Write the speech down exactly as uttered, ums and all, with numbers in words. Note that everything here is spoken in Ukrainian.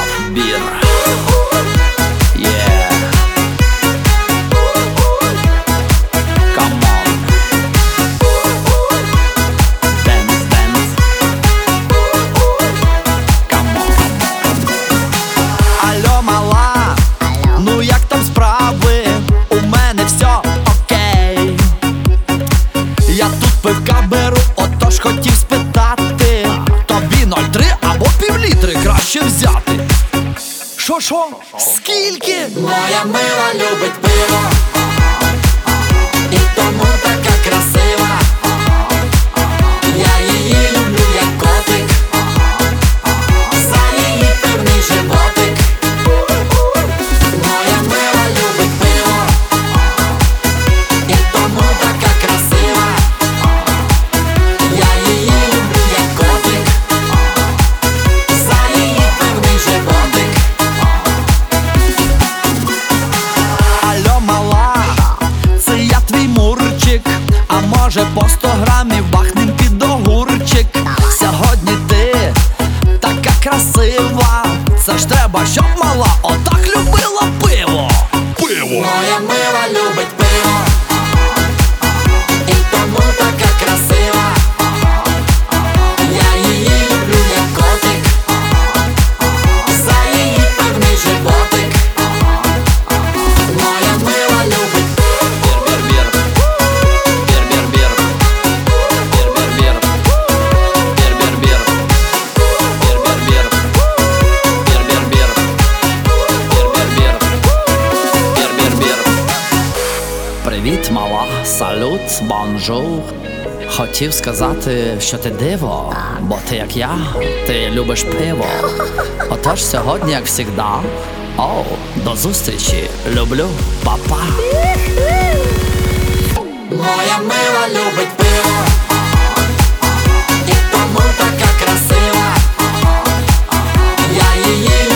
Beer. Yeah. Come on. Dance, dance. Come on. Алло, мала, ну як там справи? У мене все окей. Я тут пивка беру, отож хотів спитати, тобі ноль три або півлітри краще взяти. Шо, шо? Скільки? Моя мила любить пиво, і тому така красива. Я її люблю як котик, за її пивний животик. Моя мила любить пиво, і тому така красива. Я її люблю як котик, за її пивний животик. Алло, мала, це я твій мурчик, а може по сто грамів бахнем під огурчик. Сьогодні ти така красива, це ж треба, щоб мала отак любила пиво. Пиво! Моя мила любить пиво, і тому така красива. Я її люблю як котик, за її пивний животик. Моя мила любить Beer, beer, beer. Beer, beer, beer. Beer, beer, beer. Beer, beer, beer. Beer, beer, beer. Beer, beer, beer. Beer, beer, beer. Beer, beer, beer. Привіт, мала, салют, бонжур. Хотів сказати, що ти диво, бо ти як я, ти любиш пиво. Отож сьогодні, як завжди, оу, до зустрічі, люблю, па-па. Моя мила любить пиво, і тому така красива. Я її